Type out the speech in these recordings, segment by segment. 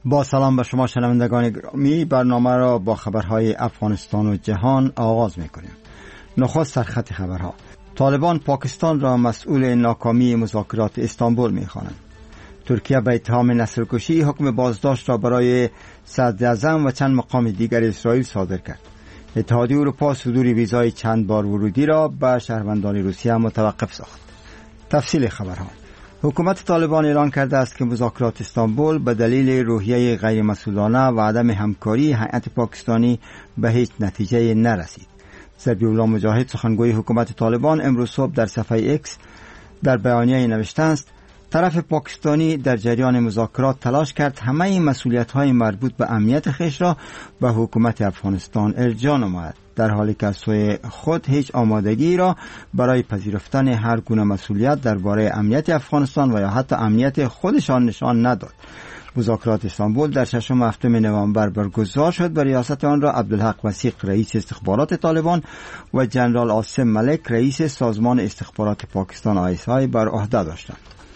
با سلام به شما شنوندگان گرامی، برنامه را با خبرهای افغانستان و جهان آغاز می‌کنیم. نخست سرخط خبرها: طالبان پاکستان را مسئول ناکامی مذاکرات استانبول می‌خوانند. ترکیه به اتهام نسل‌کشی حکم بازداشت را برای صدراعظم و چند مقام دیگر اسرائیل صادر کرد. اتحادیه اروپا صدور ویزای چند بار ورودی را به شهروندان روسیه متوقف ساخت. تفصیل خبرها: حکومت طالبان اعلان کرده است که مذاکرات استانبول به دلیل روحیه غیر مسئولانه و عدم همکاری هیئت پاکستانی به هیچ نتیجه نرسید. ذبیح الله مجاهد، سخنگوی حکومت طالبان، امروز صبح در صفحه ایکس در بیانیه نوشته است: طرف پاکستانی در جریان مذاکرات تلاش کرد همه مسئولیت‌های مربوط به امنیت خویش را به حکومت افغانستان ارجاع نماید، در حالی که از سوی خود هیچ آمادگی را برای پذیرفتن هر گونه مسئولیت درباره امنیت افغانستان و یا حتی امنیت خودشان نشان نداد. مذاکرات استانبول در 6 و 7 نوامبر برگزار شد و ریاست آن را عبدالحق وثیق، رئیس استخبارات طالبان، و جنرال عاصم ملک، رئیس سازمان استخبارات پاکستان ISI بر عهده داشتند.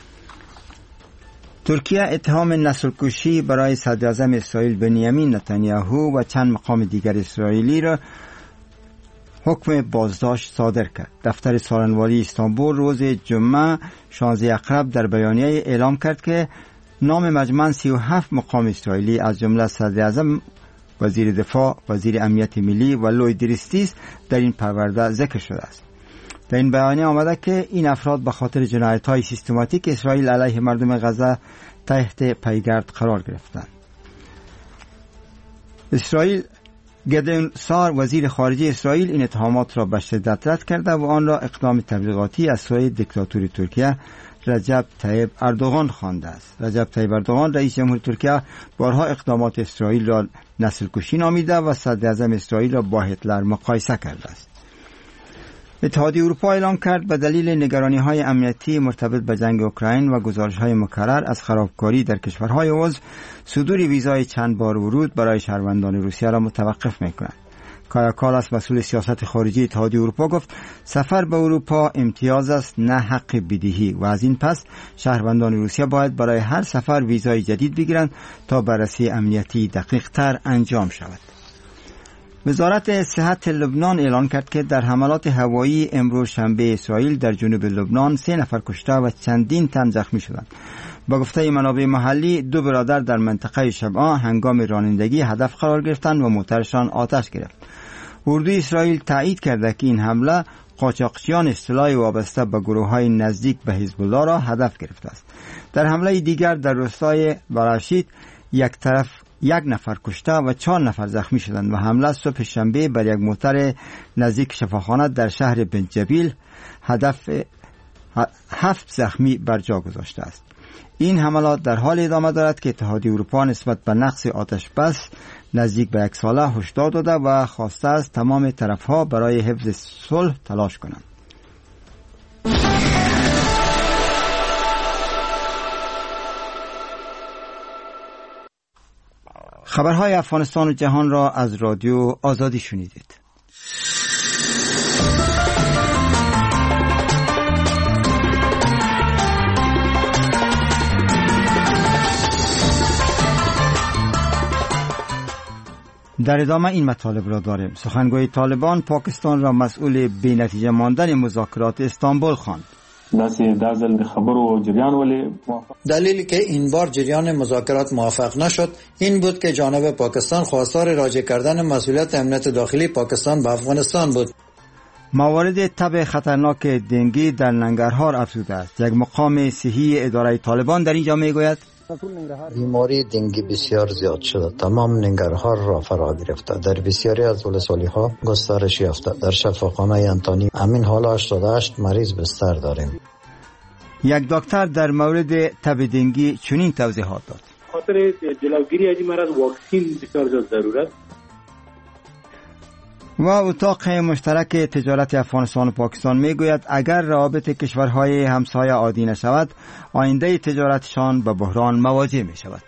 ترکیه اتهام نسل‌کشی برای صدراعظم اسرائیل بنیامین نتانیاهو و چند مقام دیگر اسرائیلی را حکم بازداشت صادر کرد. دفتر سخنوری استانبول روز جمعه 16 اکتبر در بیانیه اعلام کرد که نام مجموعاً 37 مقام اسرائیلی از جمله صدراعظم، وزیر دفاع، وزیر امنیت ملی و لوی دریستیس در این پرونده ذکر شده است. در این بیانیه آمده که این افراد به خاطر جنایت‌های سیستماتیک اسرائیل علیه مردم غزه تحت پیگرد قرار گرفتند. اسرائیل گدون سار، وزیر خارجه اسرائیل، این اتهامات را به شدت رد کرده و آن را اقدام تبلیغاتی از سوی دیکتاتوری ترکیه رجب طیب اردوغان خوانده است. رجب طیب اردوغان، رئیس جمهور ترکیه، بارها اقدامات اسرائیل را نسل‌کشی نامیده و صدراعظم اسرائیل را با هتلر مقایسه کرده است. اتحادیه اروپا اعلام کرد به دلیل نگرانی‌های امنیتی مرتبط به جنگ اوکراین و گزارش‌های مکرر از خرابکاری در کشورهای عضو، صدور ویزای چند بار ورود برای شهروندان روسیه را متوقف می‌کند. کایا کالاس، مسئول سیاست خارجی اتحادیه اروپا، گفت سفر به اروپا امتیاز است، نه حق بدیهی، و از این پس شهروندان روسیه باید برای هر سفر ویزای جدید بگیرند تا بررسی امنیتی دقیق‌تر انجام شود. وزارت صحت لبنان اعلان کرد که در حملات هوایی امروز شنبه اسرائیل در جنوب لبنان 3 نفر کشته و چندین تن زخمی شدند. با گفته منابع محلی، 2 برادر در منطقه شبعا هنگام رانندگی هدف قرار گرفتند و موترشان آتش گرفت. اردوی اسرائیل تایید کرده که این حمله قاچاقچیان اصطلاح وابسته به گروه‌های نزدیک به حزب الله را هدف گرفته است. در حمله دیگر در روستای براشیت یک نفر کشته و 4 نفر زخمی شدند و حمله صبح شنبه بر یک موتر نزدیک شفاخانه در شهر بنجبیل هدف 7 زخمی بر جا گذاشته است. این حملات در حال ادامه دارد که اتحادیه اروپا نسبت به نقض آتش بس نزدیک به 1 ساله هشدار داده و خواسته است تمام طرفها برای حفظ صلح تلاش کنند. خبرهای افغانستان و جهان را از رادیو آزادی شنیدید. در ادامه این مطالب را داریم. سخنگوی طالبان پاکستان را مسئول بی‌نتیجه ماندن مذاکرات استانبول خواند. دلیلی که این بار جریان مذاکرات موفق نشد این بود که جانب پاکستان خواستار راجع کردن مسئولیت امنیت داخلی پاکستان به افغانستان بود. موارد تب خطرناک دنگی در ننگرهار افزوده است. یک مقام صحی اداره طالبان در اینجا میگوید بیماری دنگی بسیار زیاد شده، تمام ننگرهار را فرا گرفته، در بسیاری از ولسوالی‌ها گسترش یافته. در شفاخانه انتانی همین حال 88 مریض بستر داریم. یک دکتر در مورد تب دنگی چنین توضیحات داد: خاطر جلوگیری از این مرض واکسین بسیار زیاد ضرورت. و اتاق مشترک تجارت افغانستان و پاکستان میگوید اگر روابط کشورهای همسایه عادی نشود، آینده تجارتشان به بحران مواجه می شود.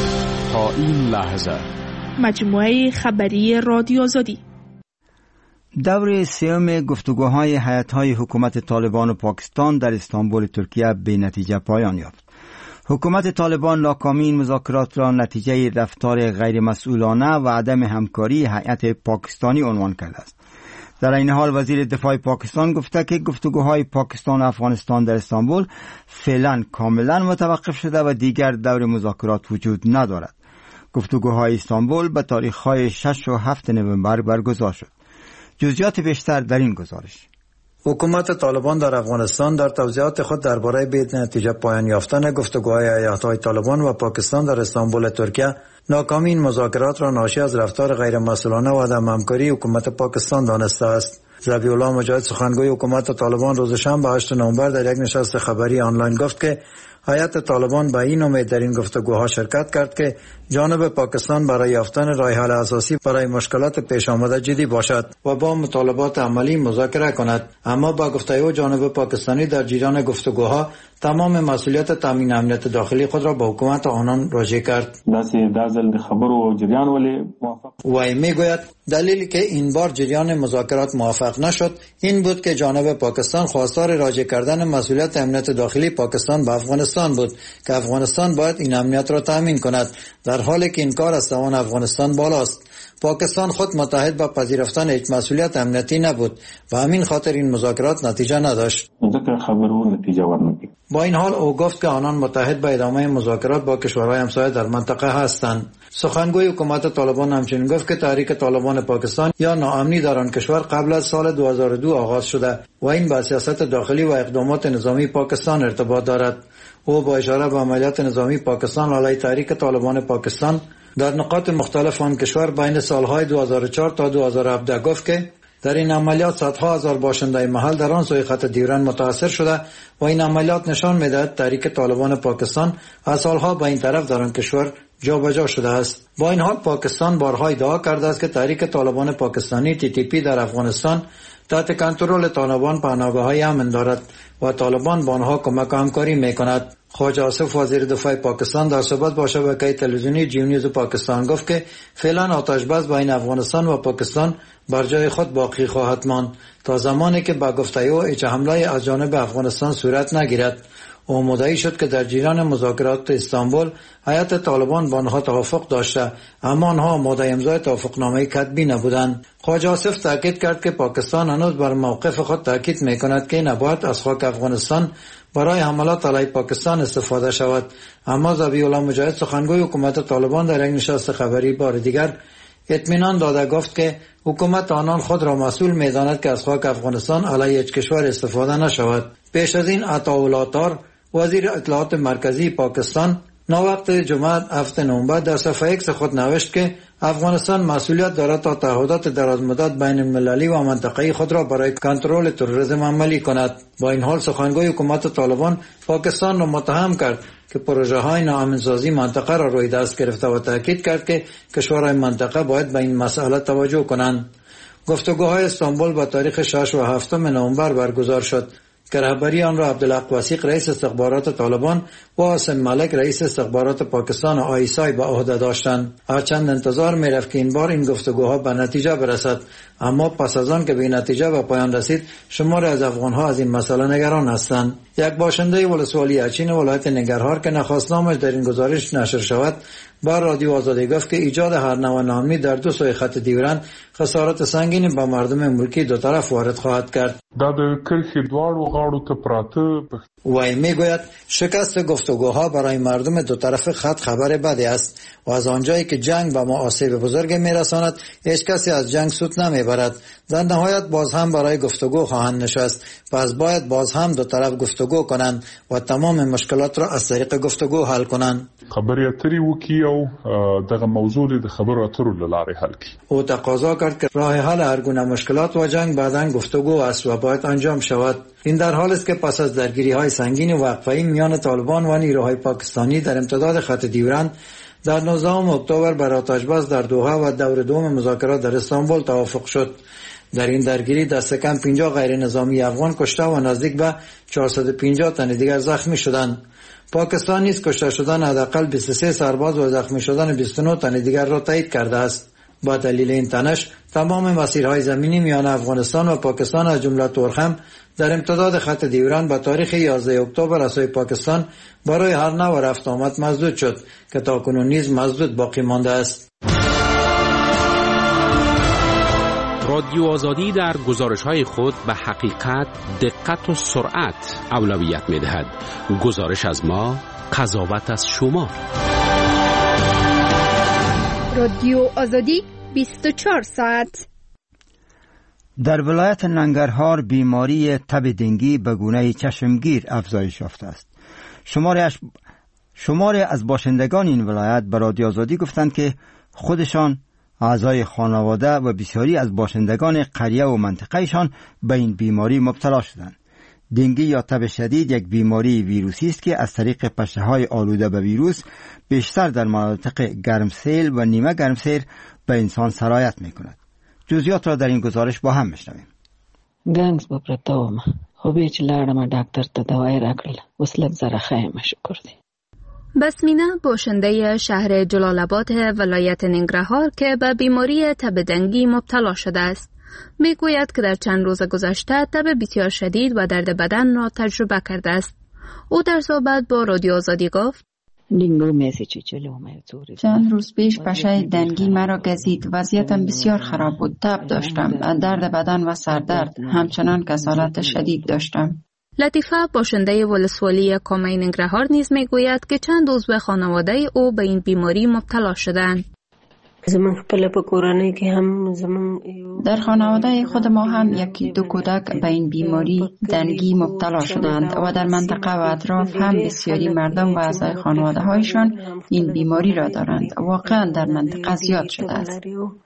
تا این لحظه مجموعه خبری رادیو آزادی. دور سوم گفتگوهای هیئت‌های حکومت طالبان و پاکستان در استانبول ترکیه به نتیجه پایان یافت. حکومت طالبان ناکامی این مذاکرات را نتیجه رفتار غیر مسئولانه و عدم همکاری هیئت پاکستانی عنوان کرده است. در این حال وزیر دفاع پاکستان گفته که گفتگوهای پاکستان و افغانستان در استانبول فعلا کاملا متوقف شده و دیگر دور مذاکرات وجود ندارد. گفتگوهای استانبول به تاریخ‌های 6 و 7 نوامبر برگزار شد. جزئیات بیشتر در این گزارش. حکومت طالبان در افغانستان در توضیحات خود درباره به نتیجه پایان یافتن گفتگوهای هیئت‌های طالبان و پاکستان در استانبول ترکیه ناکامی این مذاکرات را ناشی از رفتار غیر مسئولانه و عدم همکاری حکومت پاکستان دانسته است. ذبیح الله مجاهد سخنگوی حکومت طالبان روز شنبه 8 نوامبر در یک نشست خبری آنلاین گفت که هیئت طالبان به این امید در این گفتگوها شرکت کرد که جانب پاکستان برای یافتن راه حل اساسی برای مشکلات پیش آمده جدی باشد و با مطالبات عملی مذاکره کند. اما با گفته او جانب پاکستانی در جریان گفتگوها تمام مسئولیت تامین امنیت داخلی خود را به حکومت آنان راجع کرد. و میگوید دلیلی که این بار جریان مذاکرات موفق نشد این بود که جانب پاکستان خواستار راجع کردن مسئولیت امنیت داخلی پاکستان به افغانستان بود که افغانستان باید این امنیت را تامین کند، در حالی که این کار از توان افغانستان بالاست. پاکستان خود متحد به پذیرفتن هیچ مسئولیت امنیتی نبود و همین خاطر این مذاکرات نتیجه نداشت. با این حال او گفت که آنان متحد به ادامه مذاکرات با کشورهای همسایه در منطقه هستند. سخنگوی حکومت طالبان همچنین گفت که تحریک طالبان پاکستان یا ناامنی در آن کشور قبل از سال 2002 آغاز شده و این با سیاست داخلی و اقدامات نظامی پاکستان ارتباط دارد. او با اشاره به عملیات نظامی پاکستان علیه تحریک طالبان پاکستان در نقاط مختلف آن کشور بین سالهای 2004 تا 2017 گفت که در این عملیات صدها هزار باشنده محل در آن سوی خط دیورند متاثر شده و این عملیات نشان می‌دهد تحریک طالبان پاکستان از سالها به این طرف در آن کشور جابجا شده است. با این حال پاکستان بارها ادعا کرده است که تحریک طالبان پاکستانی TTP در افغانستان تحت کنترل طالبان پناهگاه‌های امن دارد و طالبان با آنها کمک و همکاری می‌کند. خواجه آصف وزیر دفاع پاکستان در صحبت با شبکه تلویزیونی جیو نیوز پاکستان گفت که فعلا آتش بس بین افغانستان و پاکستان بر جای خود باقی خواهد ماند تا زمانی که با گفته او هیچ حمله از جانب افغانستان صورت نگیرد. او مدعی شد که در جریان مذاکرات استانبول هیئت طالبان با آنها توافق داشته اما آنها آماده امضای توافقنامه کتبی نبودند. خواجه آصف تاکید کرد که پاکستان هنوز بر موقف خود تاکید می‌کند که نباید از خاک افغانستان برای حملات علیه پاکستان استفاده شود. اما ذبیح الله مجاهد سخنگوی حکومت طالبان در یک نشست خبری بار دیگر اطمینان داده گفت که حکومت آنان خود را مسئول می‌داند که از خاک افغانستان علیه هیچ کشور استفاده نشود. پیش از این عطاءالله طار وزیر اطلاعات مرکزی پاکستان ناوقت جمعه 7 نوامبر در صفحه ایکس خود نوشت که افغانستان مسئولیت دارد تا تعهدات درازمدت بین المللی و منطقه‌ای خود را برای کنترل تروریسم عملی کند. با این حال سخنگوی حکومت طالبان پاکستان را متهم کرد که پروژه‌های ناامن‌سازی منطقه را روی دست گرفته و تاکید کرد که کشورهای منطقه باید به این مسئله توجه کنند. گفتگوهای استانبول با تاریخ 6 و 7 نوامبر برگزار شد که رهبری آن را عبدالحق وثیق رئیس استخبارات طالبان و عاصم ملک رئیس استخبارات پاکستان و ISI به عهده داشتند. هرچند انتظار می‌رفت که این بار این گفتگوها به نتیجه برسد، اما پس از آن که به نتیجه به پایان رسید شماری از افغان‌ها از این مسئله نگران هستند. یک باشنده ولسوالی اچین ولایت ننگرهار که نخواست نامش در این گزارش نشر شود با رادیو آزادی گفت که ایجاد هر نوع ناامنی در دو سوی خط دیورند خسارت سنگینی به مردم ملکی دو طرف وارد خواهد کرد. و میگوید شکست گفتگوها برای مردم دو طرف خط خبر بدی است و از آنجایی که جنگ به ما آسیب بزرگ میرساند هیچ کسی از جنگ سود نمیبرد. در نهایت باز هم برای گفتگو خواهند نشست، پس باید باز هم دو طرف گفتگو کنند و تمام مشکلات را از طریق گفتگو حل کنند. خبرې اترې وکړي او دغه موضوع د خبرو اترو له لارې حل کړي. او تقاضا کرد که راه حل هر گونه مشکلات و جنگ بعداً گفتگو است و باید انجام شود. این در حالی است که پس از درگیری‌های سنگین وقفه‌ای میان طالبان و نیروهای پاکستانی در امتداد خط دیورند در 19 اکتبر بر آتش‌بس در دوحه و دور دوم مذاکرات در استانبول توافق شد. در این درگیری دست کم 50 غیر نظامی افغان کشته و نزدیک به 450 تن دیگر زخمی شدند. پاکستان نیز کشته شدن حداقل 23 سرباز و زخمی شدن 29 تن دیگر را تایید کرده است. با دلیل این تنش تمام مسیرهای زمینی میان افغانستان و پاکستان از جمله تورخم در امتداد خط دیوران به تاریخ 11 اکتبر از سوی پاکستان برای هر نوع رفت آمد مسدود شد که تاکنون نیز مسدود باقی مانده است. رادیو آزادی در گزارش‌های خود به حقیقت، دقت و سرعت اولویت می‌دهد. گزارش از ما، قضاوت از شما. رادیو آزادی 24 ساعت. در ولایت ننگرهار بیماری تب دنگی به گونه چشمگیر افزایش یافته است. شماری از باشندگان این ولایت به رادیو آزادی گفتند که خودشان، اعضای خانواده و بسیاری از باشندگان قریه و منطقهشان به این بیماری مبتلا شدند. دنگی یا تب شدید یک بیماری ویروسی است که از طریق پشه‌های آلوده به ویروس بیشتر در مناطق گرمسیر و نیمه گرمسیر به انسان سرایت می‌کند. جزئیات را در این گزارش با هم می‌شنویم. گنگس بپرتاوم خو چې لاړم ډاکټر ته دوايي راکړل اوس لږ زره ښه شکر دی. بسمینه باشنده شهر جلال آباد ولایت ننگرهار که به بیماری تب دنگی مبتلا شده است میگوید که در چند روز گذشته تب بسیار شدید و درد بدن را تجربه کرده است. او در صحبت با رادیو آزادی گفت: چند روز پیش پشه دنگی مرا گزید. وضعیتم بسیار خراب بود. تب داشتم، درد بدن و سردرد، همچنان کسالت شدید داشتم. لطیفه باشنده ولسوالی کامه ننگرهار نیز میگوید که چند عضو خانواده او به این بیماری مبتلا شدند. در خانواده خود ما هم یکی دو کودک به این بیماری دنگی مبتلا شدند و در منطقه و اطراف هم بسیاری مردم و اعضای خانواده هایشان این بیماری را دارند. واقعا در منطقه زیاد شده است.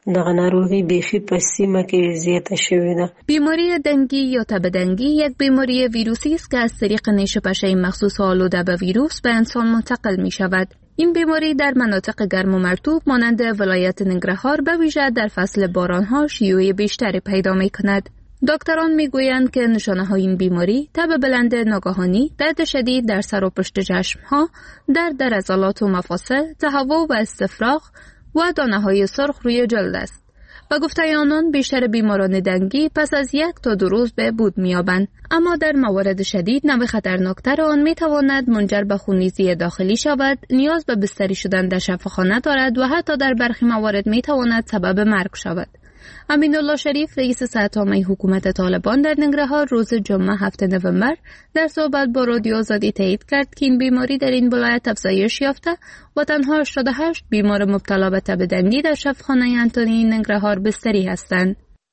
بیماری دنگی یا تب دنگی یک بیماری ویروسی است که از طریق نیش پشه مخصوص آلوده به ویروس به انسان منتقل می شود. این بیماری در مناطق گرم و مرطوب مانند ولایت ننگرهار به ویژه در فصل بارانها شیوع بیشتری پیدا می کند. دکتران می گویند که نشانه های این بیماری تب بلند ناگهانی، درد شدید در سر و پشت چشمها، درد در عضلات و مفاصل، تهوع و استفراغ و دانه های سرخ روی جلد است. به گفته آنان بیشتر بیماران دنگی پس از 1 تا 2 روز به بود می‌یابند، اما در موارد شدید نوع خطرناکتر آن می‌تواند منجر به خونریزی داخلی شود، نیاز به بستری شدن در شفاخانه دارد و حتی در برخی موارد می‌تواند سبب مرگ شود. امین الله شریف رئیس صحت عامه حکومت طالبان در ننگرهار روز جمعه 7 نوامبر در صحبت با رادیو آزادی تایید کرد که این بیماری در این ولایت افزایش یافته و تنها 88 بیمار مبتلا به تب دنگی در شفاخانه انتونی ننگرهار بستری هستند.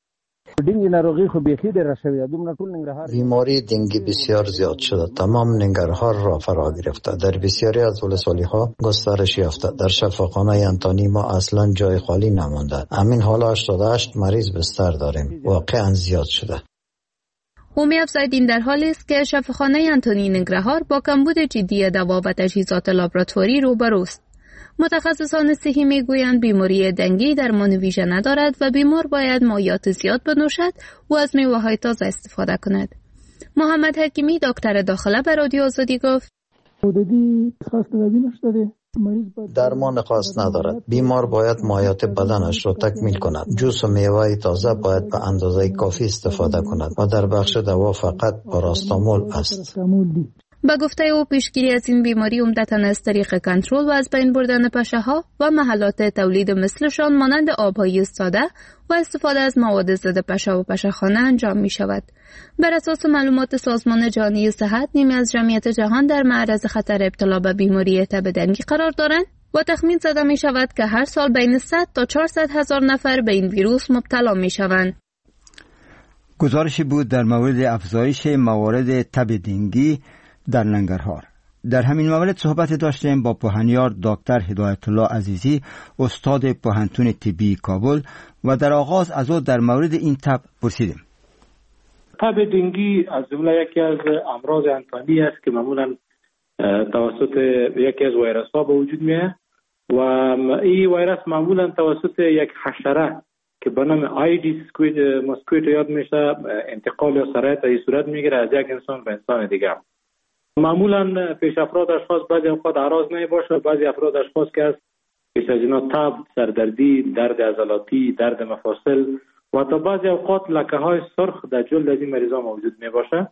بیماری دنگی بسیار زیاد شده. تمام ننگرهار را فرا گرفته. در بسیاری از ولسوالی ها گسترش یافته. در شفاخانه انتونی ما اصلا جای خالی نمانده. همین حالا 88 مریض بستر داریم. واقعا زیاد شده. او می‌افزاید این در حالی است که شفاخانه انتونی ننگرهار با کمبود جدی دوا و تجهیزات لابراتواری روبروست. متخصصان صحی میگویند بیماری دنگی درمان ویژه ندارد و بیمار باید مایعات زیاد بنوشد و از میوه‌های تازه استفاده کند. محمد حکیمی دکتر داخله به رادیو آزادی گفت: درمان خاص ندارد. بیمار باید مایعات بدنش را تکمیل کند. جوس و میوه تازه باید به اندازه کافی استفاده کند و در بخش دوا فقط پاراستامول است. با گفته او پیشگیری از این بیماری عمدتاً از طریق کنترل و از بین بردن پشه‌ها و محلات تولید مثلشان مانند آبهای ساده و استفاده از مواد ضد پشه و پشه‌خانه انجام می شود. بر اساس معلومات سازمان جهانی صحت، نیمی از جمعیت جهان در معرض خطر ابتلا به بیماری تب دنگی قرار دارند و تخمین زده می شود که هر سال بین 100 تا 400 هزار نفر به این ویروس مبتلا می شوند. گزارشی بود در مورد افزایش موارد تب دنگی در ننگرهار. در همین مورد صحبت داشتیم با پوهنیار دکتر هدایت الله عزیزی، استاد پوهنتون طبی کابل، و در آغاز از او در مورد این تب پرسیدیم. تب دنگی از جمله یکی از امراض انتانی است که معمولا توسط یکی از ویروس ها به وجود میاد و این ویروس معمولا توسط یک حشره که به نام آیدیس ماسکویتو یاد میشه انتقال یا سرایت این صورت میگیره از یک انسان به انسان دیگر. معمولا پیش افراد اشخاص بعضی اوقات اعراض نمی باشه، بعضی افراد اشخاص که از پیش از اینا تب، سردردی، درد عضلاتی، درد مفاصل و تا بعضی اوقات لکه های سرخ در جلد از این مریضا موجود می باشه.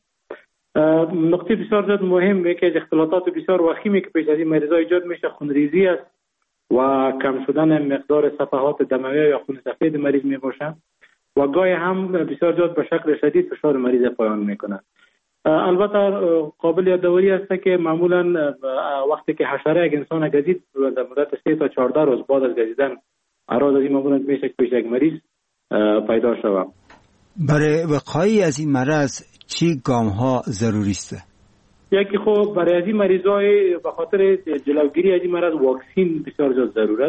نقطه بسیار زیاد مهم یکی از اختلالات بسیار وخیمی که پیش از این مریضا ایجاد میشه خونریزی است و کم شدن مقدار صفحات دموی یا خون سفید مریض می باشه و گاهی هم بسیار زیاد به شکل شدید فشار مریض پایان میکنه. البته قابل یادآوری است که معمولا وقتی که حشره یک انسان گزید در مدت 3 تا 14 روز بعد از گزیدن اعراض از این معمولا میشه که پیش یک مریض پیدا شود. برای وقایع از این مرض چی گام ها ضروری است؟ یکی خب برای از این مریضای به خاطر جلوگیری از این مرض واکسین بسیار زیاد ضرورت.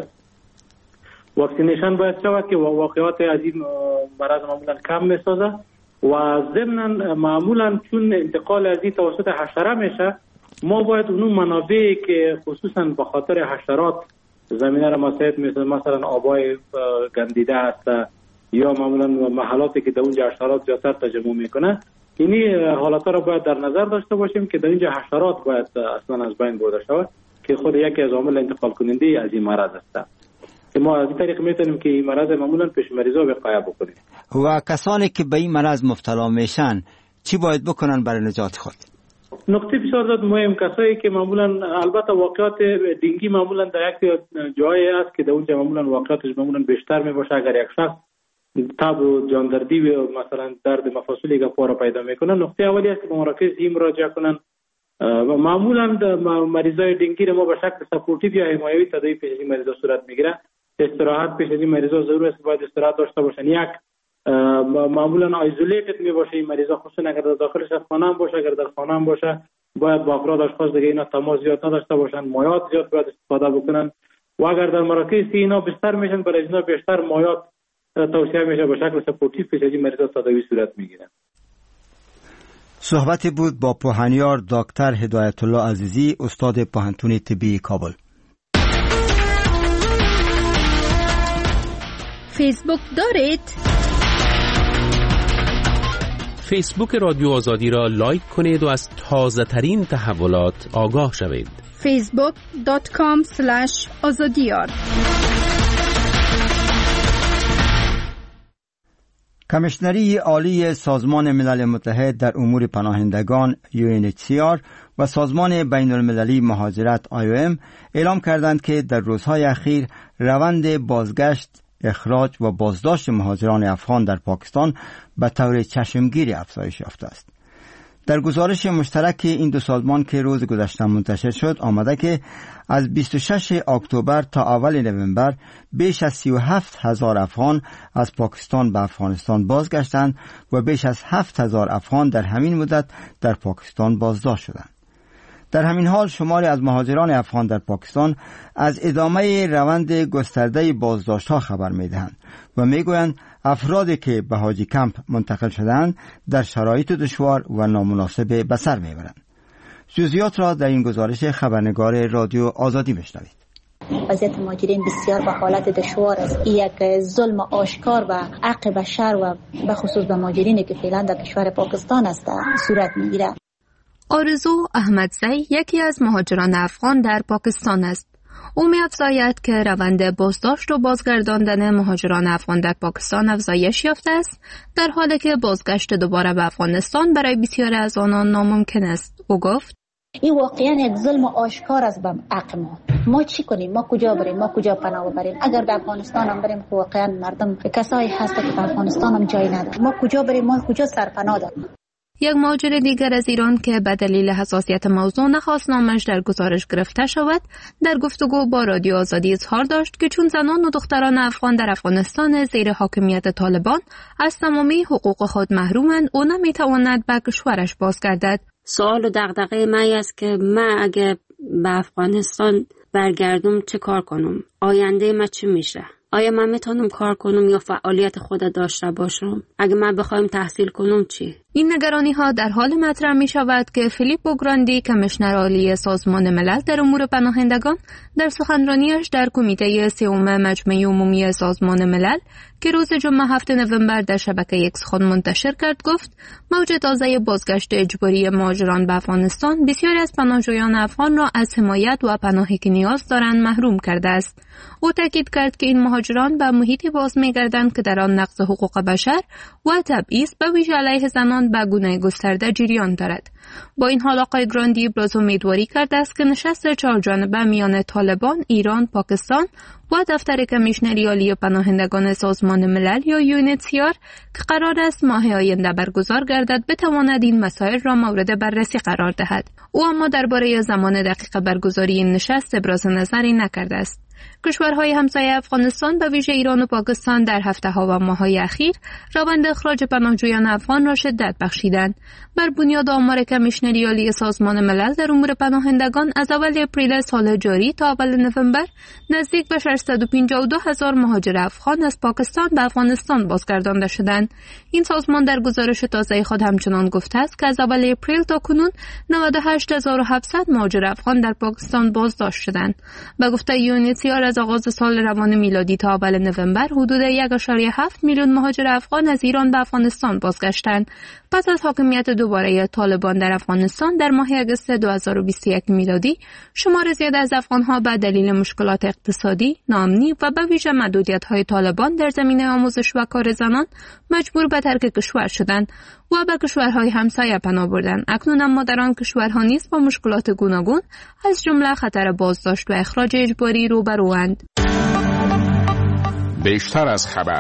واکسینیشن باید شود که واقعات از این مرض معمولا کم میسازه و ضمن معمولا چون انتقال از این توسط حشره میشه ما باید اونو منابعی که خصوصا به خاطر حشرات زمینه را مساعد مثلا آبای گندیده هست یا معمولا محلاتی که در اونجا حشرات زیادتر تجمع میکنه اینی حالات را باید در نظر داشته باشیم که در اینجا حشرات باید اصلا از بین برده شود که خود یکی از عوامل انتقال کننده از این مرض است. ما از این طریق میتونیم که این مرض معمولا پیش مریضا وقایع بکنیم. و کسانی که به این مرض مبتلا میشن چی باید بکنن برای نجات خود؟ نکته بسیار زیاد مهم کسایی که معمولا البته واقعات دنگی معمولا در یک جایی است که در اونجا معمولا واقعاتش معمولا بیشتر میباشه. اگر یک شخص تب و جاندردی و مثلا درد مفاصلی که پورا پیدا میکنه نقطه اولی است که به مراکز این مراجعه کنن و معمولا مریضای دنگی ما به شکل سپورتیو یا حمایوی تداوی پیش از این مریضا صورت میگیره. استراحت پیش از این مریضا ضرور است باید استراحت داشته باشن. یک معمولا آیزولیتد می باشه این مریضا خصوصا اگر در داخل خانه هم باشه. اگر در خانه هم باشه باید با افراد اشخاص دیگه اینا تماس زیاد نداشته باشن. مایعات زیاد باید استفاده بکنن و اگر در مراکز اینا بستر میشن برای اینا بیشتر مایعات توصیه میشه به شکل سپورتیو پیش از این مریضا تداوی صورت میگیره. صحبتی بود با پوهنیار دکتر هدایت الله عزیزی استاد پوهنتون طبی کابل. فیسبوک دارید؟ فیسبوک رادیو آزادی را لایک کنید و از تازه ترین تحولات آگاه شوید. facebook.com/azadiyar. کمیشنری عالی سازمان ملل متحد در امور پناهندگان UNHCR و سازمان بین المللی مهاجرت IOM اعلام کردند که در روزهای اخیر روند بازگشت، اخراج و بازداشت مهاجران افغان در پاکستان به طور چشمگیری افزایش یافته است. در گزارش مشترک این دو سازمان که روز گذشته منتشر شد آمده که از 26 اکتبر تا اول نوامبر بیش از 37,000 افغان از پاکستان به افغانستان بازگشتند و بیش از 7,000 افغان در همین مدت در پاکستان بازداشت شدند. در همین حال شماری از مهاجران افغان در پاکستان از ادامه روند گسترده بازداشت‌ها خبر می‌دهند و می‌گویند افرادی که به حاجی کمپ منتقل شدند در شرایط دشوار و نامناسب به سر می‌برند. جزئیات را در این گزارش خبرنگار رادیو آزادی بشنوید. وضعیت مهاجرین بسیار به حالت دشوار است. یک ظلم آشکار و حق بشر و به خصوص به مهاجرینی که فعلا در کشور پاکستان است صورت می‌گیرد. آرزو احمدزی یکی از مهاجران افغان در پاکستان است. او می‌افزاید که روند بازداشت و بازگرداندن مهاجران افغان در پاکستان افزایش یافته است، در حالی که بازگشت دوباره به افغانستان برای بسیاری از آنان ناممکن است. او گفت: این واقعا یک ظلم آشکار است به حق ما چی کنیم؟ ما کجا بریم؟ ما کجا پناه ببریم؟ اگر به افغانستان هم بریم واقعا مردم کسایی هست که به افغانستان هم جای ندارند. ما کجا بریم؟ ما کجا سرپناه داریم؟ یک مهاجر دیگر از ایران که به دلیل حساسیت موضوع نخواست نامش در گزارش گرفته شود، در گفتگو با رادیو آزادی اظهار داشت که چون زنان و دختران افغان در افغانستان زیر حاکمیت طالبان از تمامی حقوق خود محرومند، او نمیتواند به کشورش بازگردد. سوال و دغدغه من است که من اگه به افغانستان برگردم چه کار کنم؟ آینده من چی میشه؟ آیا من میتونم کار کنم یا فعالیت خود داشته باشم؟ اگه من بخوایم تحصیل کنم چی؟ این نگرانی ها در حال مطرح می شود که فیلیپو گراندی کمیشنر عالی سازمان ملل در امور پناهندگان در سخنرانیش در کمیته سوم مجمع عمومی سازمان ملل که روز جمعه 7 نوامبر در شبکه ایکس خود منتشر کرد گفت موج تازه بازگشت اجباری مهاجران به افغانستان بسیاری از پناهجویان افغان را از حمایت و پناهی که نیاز دارند محروم کرده است. او تاکید کرد که این مهاجران به محیطی باز می‌گردند که در آن نقض حقوق بشر و تبعیض به ویژه علیه زنان به گونه گسترده جریان دارد. با این حال آقای گراندی ابراز امیدواری کرده است که نشست چهارجانبه میان طالبان، ایران، پاکستان و دفتر کمیشنری عالی پناهندگان سازمان ملل یا UNHCR که قرار است ماه آینده برگزار گردد بتواند این مسائل را مورد بررسی قرار دهد. او اما درباره زمان دقیق برگزاری این نشست ابراز نظری نکرده است. کشورهای همسایه افغانستان به ویژه ایران و پاکستان در هفته‌ها و ماه‌های اخیر روند اخراج پناهجویان افغان را شدت بخشیدند. بر بنیاد آمار کمیشنری عالی سازمان ملل در امور پناهندگان از اول اپریل سال جاری تا اول نوامبر نزدیک به 652,000 مهاجر افغان از پاکستان به افغانستان بازگردانده شدند. این سازمان در گزارش تازه خود همچنان گفته است که از اول اپریل تا کنون 98,700 مهاجر افغان در پاکستان بازداشت شدند. به گفته UNHCR از آغاز سال روان میلادی تا اول نوامبر حدود 1.7 میلیون مهاجر افغان از ایران به افغانستان بازگشتند. پس از حاکمیت دوباره طالبان در افغانستان در ماه اگست 2021 میلادی، شمار زیاد از افغانها به دلیل مشکلات اقتصادی، ناامنی و به ویژه محدودیت‌های طالبان در زمینه آموزش و کار زنان مجبور به ترک کشور شدند و به کشورهای همسایه پناه بردند. اکنون اما در آن کشورها نیز با مشکلات گوناگون از جمله خطر بازداشت و اخراج اجباری روبروند. بیشتر از خبر.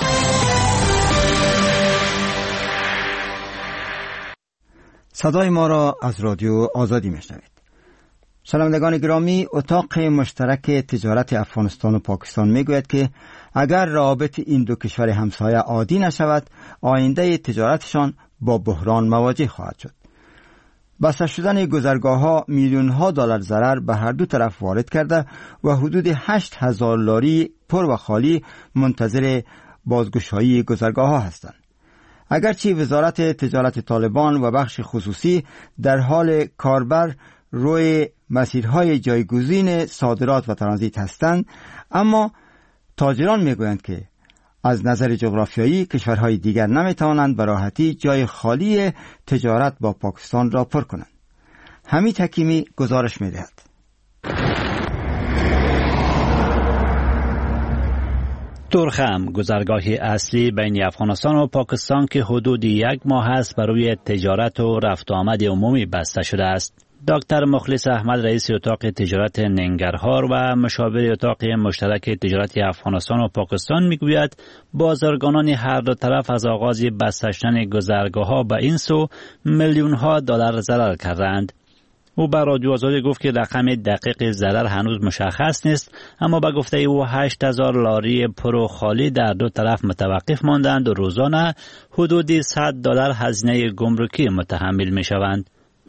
صدای ما را از رادیو آزادی میشنوید. شنوندگان گرامی، اتاق مشترک تجارت افغانستان و پاکستان میگوید که اگر روابط این دو کشور همسایه عادی نشود، آینده تجارتشان با بحران مواجه خواهد شد. بسته شدن گذرگاه‌ها میلیون‌ها دلار ضرر به هر دو طرف وارد کرده و حدود 8,000 لاری پر و خالی منتظر بازگشایی گذرگاه‌ها هستند. اگرچه وزارت تجارت طالبان و بخش خصوصی در حال کاربر روی مسیرهای جایگزین صادرات و ترانزیت هستند، اما تاجران میگویند که از نظر جغرافیایی کشورهای دیگر نمیتوانند به راحتی جای خالی تجارت با پاکستان را پر کنند. حمید حکیمی گزارش میدهد. تورخم، گذرگاهی اصلی بین افغانستان و پاکستان که حدود 1 ماه است برای تجارت و رفت و آمد عمومی بسته شده است. دکتر مخلص احمد، رئیس اتاق تجارت ننگرهار و مشاور اتاق مشترک تجارت افغانستان و پاکستان میگوید بازرگانان هر دو طرف از آغاز بسته شدن گذرگاه‌ها به این سو میلیون‌ها دلار ضرر کردند. او به رادیو آزادی گفت که رقم دقیق ضرر هنوز مشخص نیست، اما به گفته او 8,000 لاری پر و خالی در دو طرف متوقف ماندند و روزانه حدود 100 دلار هزینه گمرکی متحمل میشوند.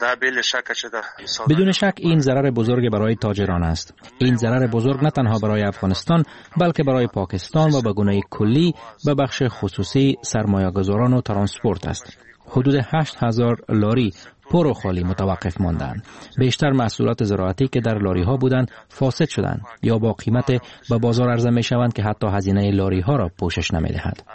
بدون شک این ضرر بزرگ برای تاجران است. این ضرر بزرگ نه تنها برای افغانستان بلکه برای پاکستان و به گونه کلی به بخش خصوصی سرمایه‌گذاران و ترانسپورت است. حدود 8,000 لاری پر و خالی متوقف ماندند. بیشتر محصولات زراعتی که در لاری ها بودند فاسد شدند یا با قیمت به بازار عرضه می شوند که حتی هزینه لاری ها را پوشش نمی دهد.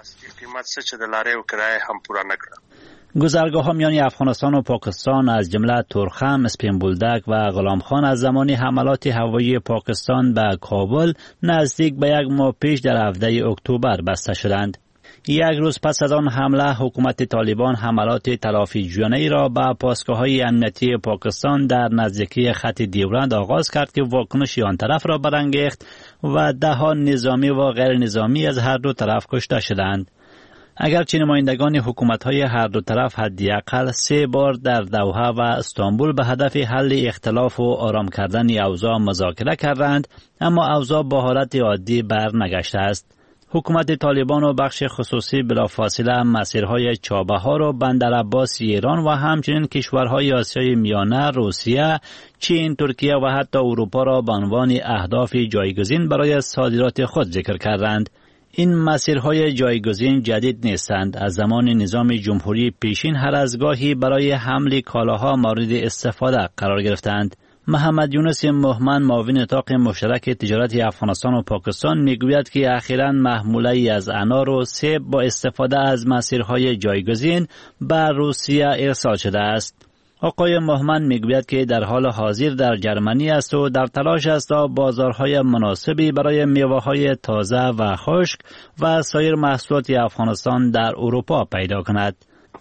گذرگاه ها میان افغانستان و پاکستان از جمله تورخم، اسپین بولدک و غلام خان از زمان حملات هوایی پاکستان به کابل نزدیک به 1 ماه پیش در 17 اکتبر بسته شدند. 1 روز پس از آن حمله حکومت طالبان حملات تلافی جویانه را به پاسگاه‌های امنیتی پاکستان در نزدیکی خط دیورند آغاز کرد که واکنش آن طرف را برانگیخت و دهان نظامی و غیر نظامی از هر دو طرف کشته شدند. اگرچه نمایندگان حکومت‌های هر دو طرف حداقل 3 بار در دوحه و استانبول به هدف حل اختلاف و آرام کردن اوضاع مذاکره کردند، اما اوضاع با حالت عادی برنگشته است. حکومت طالبان و بخش خصوصی بلافاصله مسیرهای چابهار و بندر عباس ایران و همچنین کشورهای آسیای میانه، روسیه، چین، ترکیه و حتی اروپا را به عنوان اهداف جایگزین برای صادرات خود ذکر کردند. این مسیرهای جایگزین جدید نیستند. از زمان نظام جمهوری پیشین هر از گاهی برای حمل کالاها مورد استفاده قرار گرفتند. محمد یونس مهمن معاون اتاق مشترک تجارت افغانستان و پاکستان میگوید که اخیراً محموله‌ای از انار و سیب با استفاده از مسیرهای جایگزین به روسیه ارسال شده است. آقای مهمن میگوید که در حال حاضر در جرمنی است و در تلاش است تا بازارهای مناسبی برای میوه‌های تازه و خشک و سایر محصولات افغانستان در اروپا پیدا کند.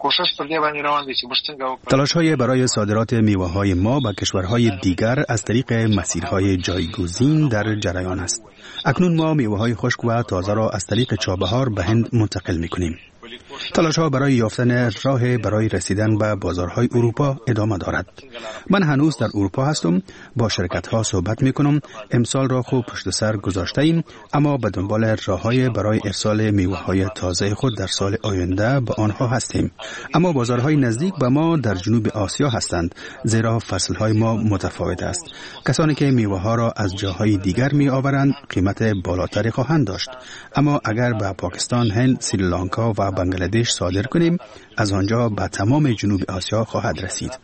تلاش‌های برای صادرات میوه‌های ما به کشورهای دیگر از طریق مسیرهای جایگزین در جریان است. اکنون ما میوه‌های خشک و تازه را از طریق چابهار به هند منتقل می‌کنیم. تلاش‌ها برای یافتن راه برای رسیدن به بازارهای اروپا ادامه دارد. من هنوز در اروپا هستم، با شرکت‌ها صحبت می‌کنم. امسال را خوب پشت سر گذاشته‌ایم، اما به دنبال راه‌های برای ارسال میوه‌های تازه خود در سال آینده به آنها هستیم. اما بازارهای نزدیک به ما در جنوب آسیا هستند، زیرا فصل‌های ما متفاوت است. کسانی که میوه‌ها را از جاهای دیگر می‌آورند قیمت بالاتری خواهند داشت. اما اگر به پاکستان، هند، سریلانکا و بنگلادش صادر کنیم، از آنجا به تمام جنوب آسیا خواهد رسید.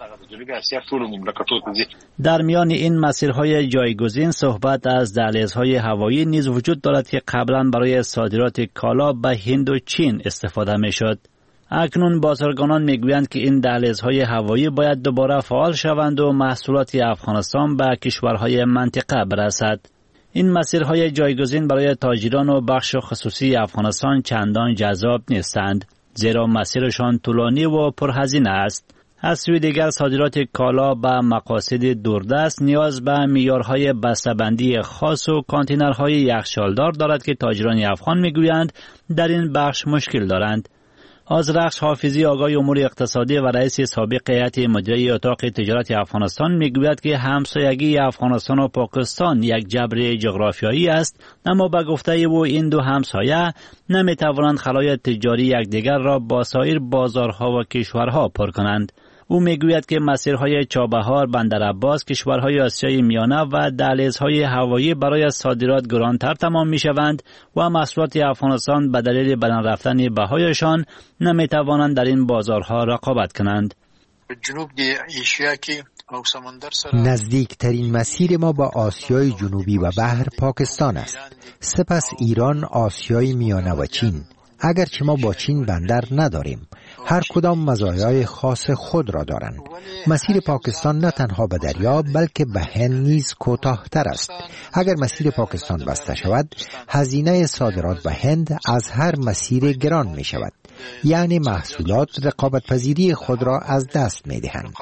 در میان این مسیرهای جایگزین صحبت از دهلیزهای هوایی نیز وجود دارد که قبلا برای صادرات کالا به هند و چین استفاده می‌شد. اکنون بازرگانان میگویند که این دهلیزهای هوایی باید دوباره فعال شوند و محصولات افغانستان به کشورهای منطقه برسد. این مسیرهای جایگزین برای تاجران و بخش خصوصی افغانستان چندان جذاب نیستند، زیرا مسیرشان طولانی و پرهزینه است. از سوی دیگر صادرات کالا به مقاصد دوردست نیاز به معیارهای بسته‌بندی خاص و کانتینرهای یخچالدار دارد که تاجران افغان میگویند در این بخش مشکل دارند. آذرخش حافظی آقای امور اقتصادی و رئیس سابق هیئت مدیره اتاق تجارت افغانستان میگوید که همسایگی افغانستان و پاکستان یک جبر جغرافیایی است، اما به گفته او این دو همسایه نمیتوانند خلای تجاری یکدیگر را با سایر بازارها و کشورها پر کنند. او میگوید که مسیرهای چابهار، بندر عباس، کشورهای آسیای میانه و دهلیزهای هوایی برای صادرات گرانتر تمام میشوند و محصولات افغانستان به دلیل بلند رفتن بهایشان نمیتوانند در این بازارها رقابت کنند. نزدیکترین مسیر ما با آسیای جنوبی و بحر پاکستان است، سپس ایران، آسیای میانه و چین. اگرچه ما با چین بندر نداریم، هر کدام مزایای خاص خود را دارند. مسیر پاکستان نه تنها به دریا بلکه به هند نیز کوتاه‌تر است. اگر مسیر پاکستان بسته شود، هزینه صادرات به هند از هر مسیر گران می شود. یعنی محصولات رقابت پذیری خود را از دست می دهند.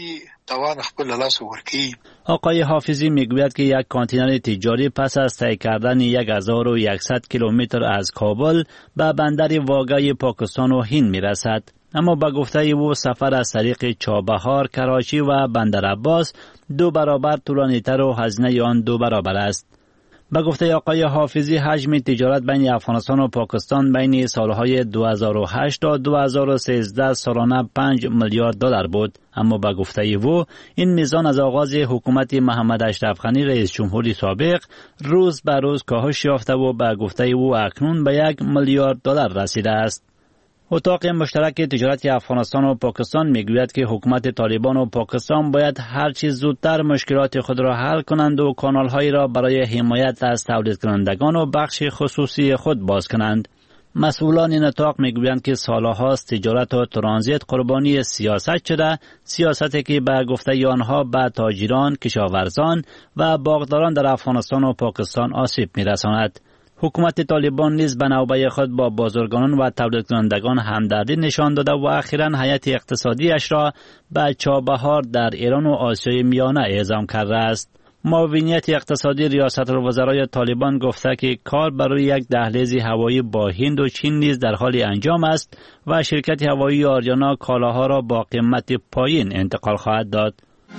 آقای حافظی میگوید که یک کانتینر تجاری پس از طی کردن 1100 کیلومتر از کابل به بندر واقعی پاکستان و هند میرسد. اما به گفته او سفر از طریق چابهار، کراچی و بندر عباس 2 برابر طولانی‌تر و هزینه آن 2 برابر است. به گفته آقای حافظی حجم تجارت بین افغانستان و پاکستان بین سالهای 2008 تا 2013 سالانه 5 میلیارد دلار بود، اما به گفته او این میزان از آغاز حکومت محمد اشرف غنی رئیس جمهوری سابق روز به روز کاهش یافته و به گفته او اکنون به 1 میلیارد دلار رسیده است. اتاق مشترک تجارت افغانستان و پاکستان میگوید که حکومت طالبان و پاکستان باید هر چیز زودتر مشکلات خود را حل کنند و کانال‌هایی را برای حمایت از تولید کنندگان و بخش خصوصی خود باز کنند. مسئولان این اتاق میگویند که سالهاست تجارت و ترانزیت قربانی سیاست شده، سیاستی که به گفته آنها به تاجران، کشاورزان و باغداران در افغانستان و پاکستان آسیب میرساند. حکومت طالبان نیز به نوبه خود با بازرگانان و تولید کنندگان همدردی نشان داده و اخیراً هیئت اقتصادیش را به چابهار در ایران و آسیای میانه اعزام کرده است. معاونیت اقتصادی ریاست الوزرای طالبان گفته که کار برای یک دهلیز هوایی با هند و چین نیز در حال انجام است و شرکت هوایی آریانا کالاها را با قیمت پایین انتقال خواهد داد.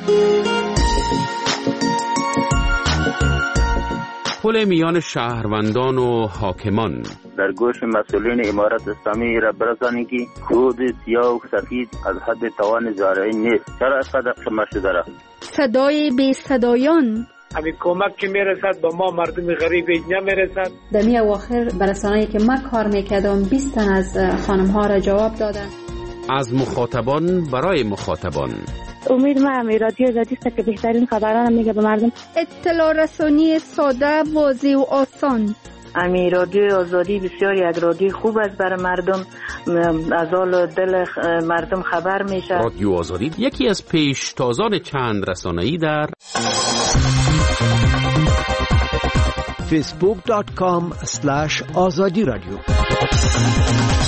پل میان شهروندان و حاکمان در گوش مسئولین امارت اسلامی را برسانید که کود سیاه و سفید از حد توان زارعین نیست. چرا اینقدر شما شده را؟ صدای بی صدایان همین کمک که میرسد به ما مردم غریب نمیرسد. در می اواخر برسانه‌ای که من کار میکردم 20 تن از خانم ها را جواب دادن. از مخاطبان برای مخاطبان. امید ما رادیو آزادی است که بهترین خبران میگه به مردم. اطلاع رسانی ساده، واضح و آسان. امی رادیو آزادی بسیار یک رادیو خوب است برای مردم، از حال دل مردم خبر میشه. رادیو آزادی یکی از پیشتازان چند رسانه‌ای در facebook.com/azadi radio